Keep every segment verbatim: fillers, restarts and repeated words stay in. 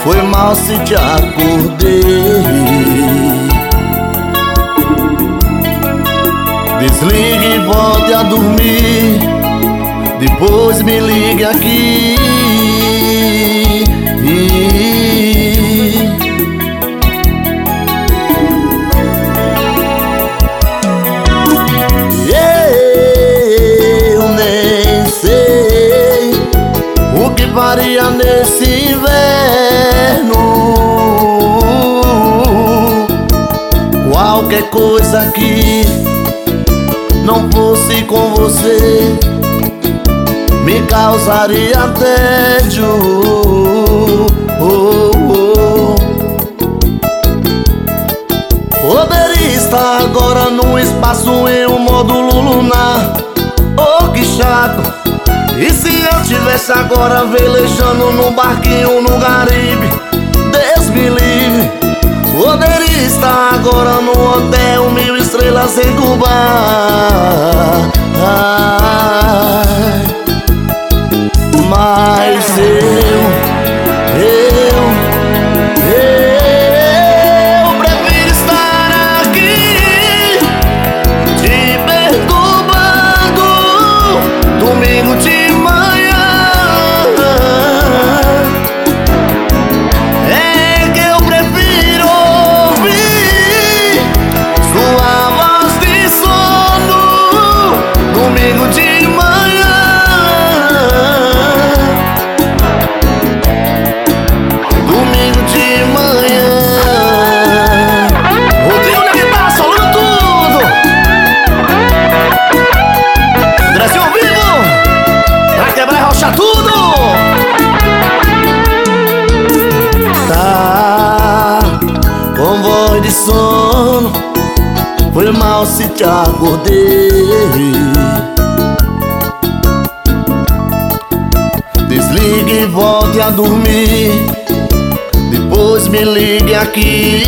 Foi mal se te acordei. Desligue e volte a dormir, depois me ligue aqui. Eu nem sei o que faria nesse inverno. Qualquer coisa que não fosse com você me causaria tédio. oh, oh. Poderia estar agora no espaço em um módulo lunar. Oh, que chato! E se eu tivesse agora velejando num barquinho no Caribe? Deus me livre! Poderia estar agora no hotel mil estrelas em Dubai. Mas eu, eu, eu prefiro estar aqui te perturbando domingo de manhã. É que eu prefiro ouvir sua voz de sono domingo de manhã. Domingo de manhã. Rodrigo na guitarra, solando tudo. Andrezinho ao vivo, pra quebrar e rochar tudo. Tá com voz de sono, foi mal se te acordei. Desligue e volte a dormir, depois me ligue aqui.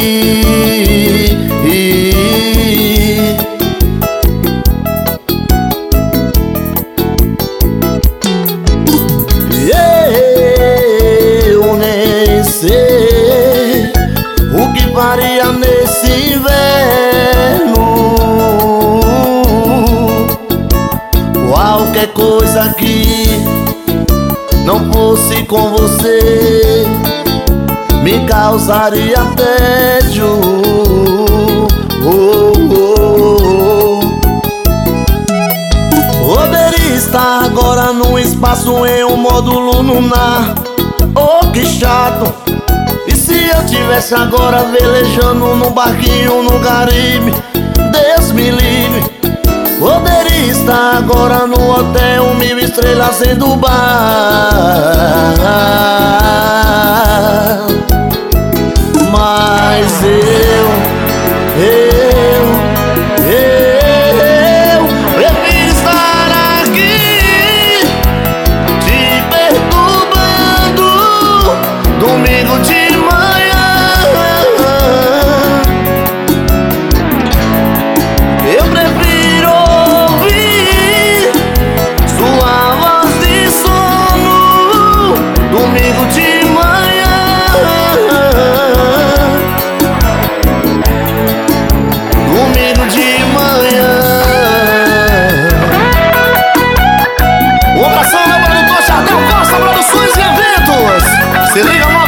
Eu nem sei o que faria nesse inverno. Qualquer coisa que não fosse com você me causaria tédio. oh, oh, oh. Poderia estar agora no espaço em um módulo lunar. Oh, que chato! E se eu tivesse agora velejando num barquinho no Caribe? Deus me livre! Poderia estar agora no hotel mil estrelas em Dubai. Mas eu, eu, eu prefiro estar aqui te perturbando domingo de manhã. Eu prefiro ouvir sua voz de sono domingo de manhã. Domingo de manhã. Um abração, meu produtor Jardel Costa, Produções e Eventos. Se liga, mano.